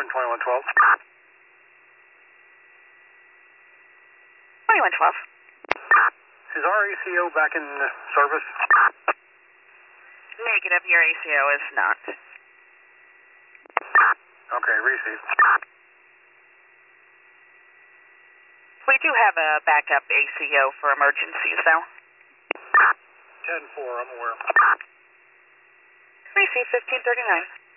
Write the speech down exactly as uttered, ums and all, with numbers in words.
twenty-one twelve. twenty-one twelve. Is our A C O back in service? Negative, your A C O is not. Okay, receive. We do have a backup A C O for emergencies, though. ten four, I'm aware. Receive fifteen thirty-nine.